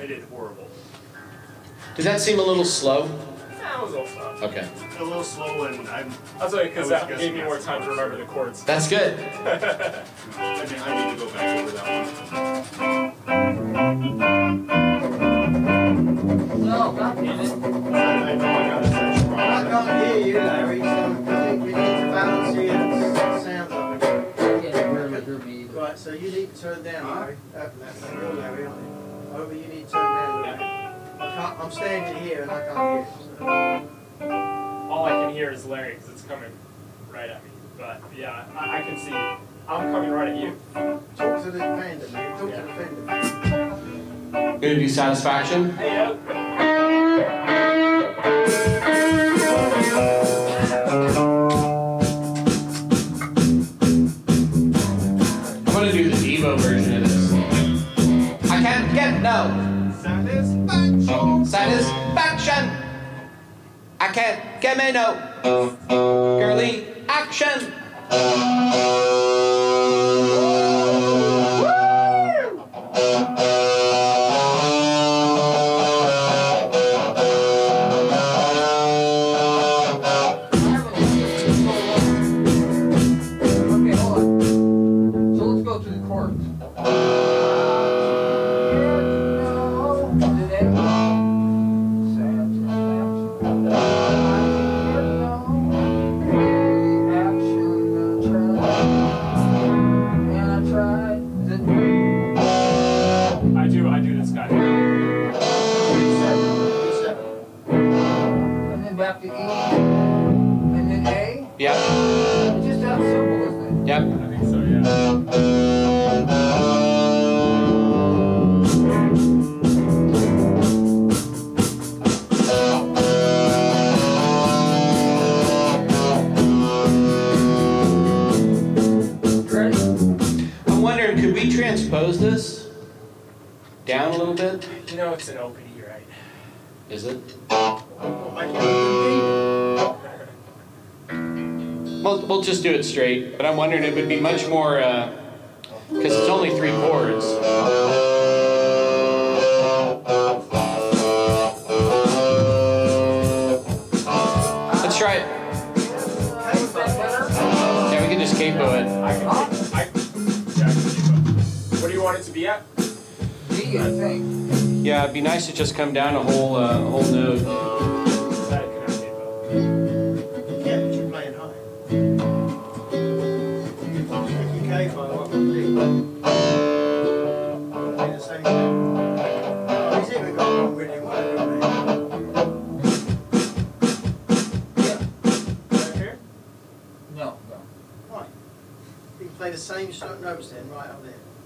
did horrible. Does that seem a little slow? Yeah, it was a little slow. Okay. A little slow, and That's okay, because that gave me more time to remember the chords. That's good. I need to go back over that one. No, not in it. I know I got a section wrong. I can't hear you, Larry, so I think we need to balance the sounds of it. Yeah, really good beat. Right, so you need to turn down, Larry. That's your Larry, aren't you? Over, you need to turn down, Larry. I'm standing here and I can't hear you. So. All I can hear is Larry, because it's coming right at me. But yeah, I can see you. I'm coming right at you. Talk to the fender, man. Talk to the fender. Gonna do Satisfaction? Hey, yo. I'm gonna do the Devo version of this. I can't get no satisfaction. I can't get me no girly action. Okay, hold on. So let's go through the chords. I do this guy. And then back to E, and then A. Yep. It's just that simple, isn't it? Yep. I think so, yeah. Ready? I'm wondering, could we transpose this down a little bit? You know it's an open E, right? Is it? We'll just do it straight, but I'm wondering it would be much more, because it's only 3 chords. Let's try it. Yeah, we can just capo it. Yeah, I can What do you want it to be at? D, I think. Yeah, it'd be nice to just come down a whole note. That can have capo. Yeah, but you're playing high. If you cave on what we'll do. Play the same thing. He's even got one with him, whatever, man. Right here? No, no. Right. You can play the same notes then, right up there.